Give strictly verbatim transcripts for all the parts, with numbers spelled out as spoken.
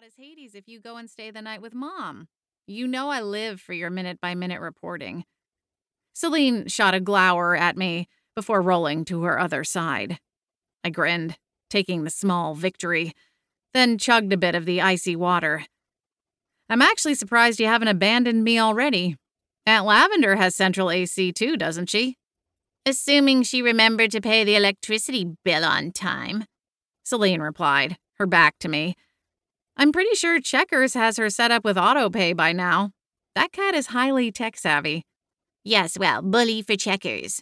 as Hades if you go and stay the night with Mom. You know I live for your minute-by-minute reporting. Celine shot a glower at me before rolling to her other side. I grinned, taking the small victory, then chugged a bit of the icy water. I'm actually surprised you haven't abandoned me already. Aunt Lavender has central A C too, doesn't she? Assuming she remembered to pay the electricity bill on time, Celine replied, her back to me. I'm pretty sure Checkers has her set up with autopay by now. That cat is highly tech-savvy. Yes, well, bully for Checkers.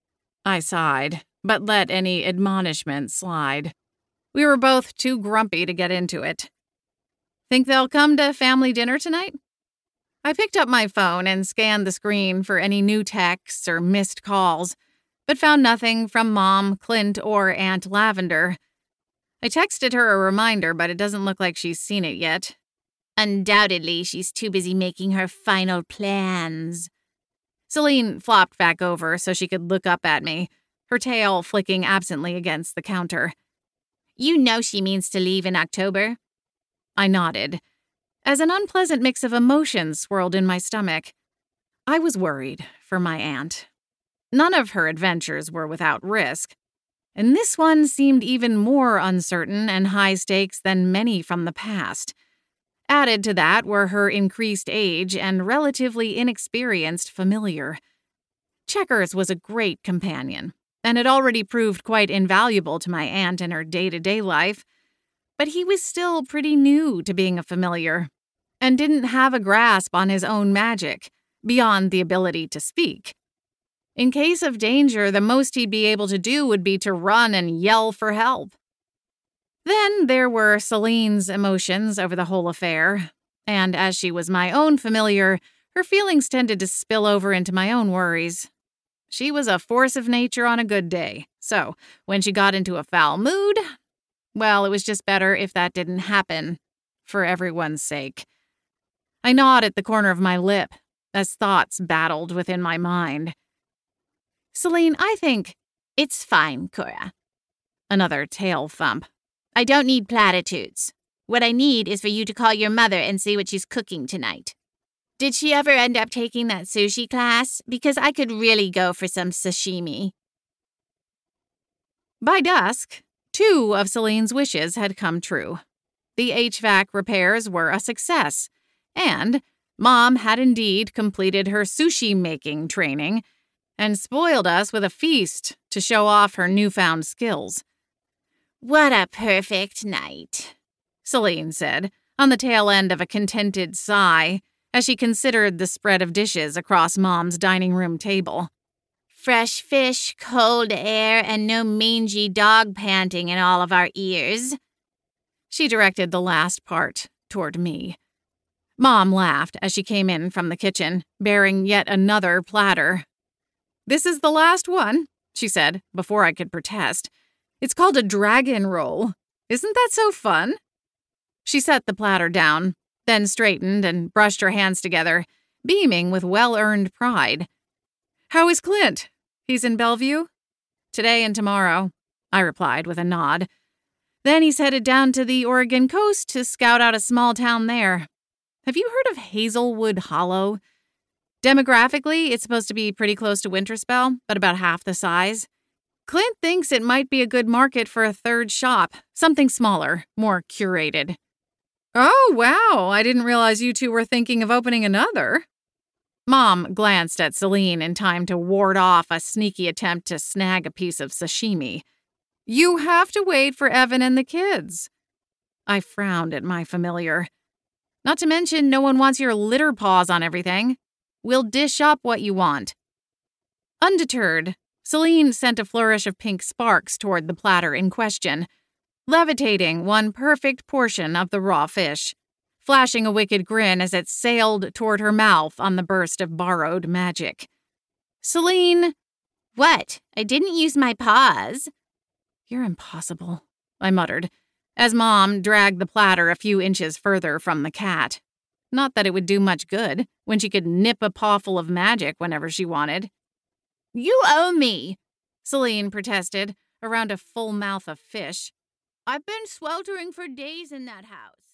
I sighed, but let any admonishment slide. We were both too grumpy to get into it. Think they'll come to family dinner tonight? I picked up my phone and scanned the screen for any new texts or missed calls, but found nothing from Mom, Clint, or Aunt Lavender. I texted her a reminder, but it doesn't look like she's seen it yet. Undoubtedly, she's too busy making her final plans. Celine flopped back over so she could look up at me, her tail flicking absently against the counter. You know she means to leave in October? I nodded, as an unpleasant mix of emotions swirled in my stomach. I was worried for my aunt. None of her adventures were without risk, and this one seemed even more uncertain and high stakes than many from the past. Added to that were her increased age and relatively inexperienced familiar. Checkers was a great companion, and had already proved quite invaluable to my aunt in her day-to-day life, but he was still pretty new to being a familiar, and didn't have a grasp on his own magic, beyond the ability to speak. In case of danger, the most he'd be able to do would be to run and yell for help. Then there were Celine's emotions over the whole affair, and as she was my own familiar, her feelings tended to spill over into my own worries. She was a force of nature on a good day, so when she got into a foul mood, well, it was just better if that didn't happen, for everyone's sake. I gnawed at the corner of my lip as thoughts battled within my mind. Celine, I think it's fine, Cora. Another tail thump. I don't need platitudes. What I need is for you to call your mother and see what she's cooking tonight. Did she ever end up taking that sushi class? Because I could really go for some sashimi. By dusk, two of Celine's wishes had come true. The H V A C repairs were a success, and Mom had indeed completed her sushi-making training and spoiled us with a feast to show off her newfound skills. What a perfect night, Celine said, on the tail end of a contented sigh, as she considered the spread of dishes across Mom's dining room table. Fresh fish, cold air, and no mangy dog panting in all of our ears. She directed the last part toward me. Mom laughed as she came in from the kitchen, bearing yet another platter. This is the last one, she said, before I could protest. It's called a dragon roll. Isn't that so fun? She set the platter down, then straightened and brushed her hands together, beaming with well-earned pride. How is Clint? He's in Bellevue? Today and tomorrow, I replied with a nod. Then he's headed down to the Oregon coast to scout out a small town there. Have you heard of Hazelwood Hollow? Demographically, it's supposed to be pretty close to Winterspell, but about half the size. Clint thinks it might be a good market for a third shop, something smaller, more curated. Oh, wow, I didn't realize you two were thinking of opening another. Mom glanced at Celine in time to ward off a sneaky attempt to snag a piece of sashimi. You have to wait for Evan and the kids. I frowned at my familiar. Not to mention, no one wants your litter paws on everything. We'll dish up what you want. Undeterred, Celine sent a flourish of pink sparks toward the platter in question, levitating one perfect portion of the raw fish, flashing a wicked grin as it sailed toward her mouth on the burst of borrowed magic. Celine, what? I didn't use my paws. You're impossible, I muttered, as Mom dragged the platter a few inches further from the cat. Not that it would do much good, when she could nip a pawful of magic whenever she wanted. You owe me, Celine protested, around a full mouth of fish. I've been sweltering for days in that house.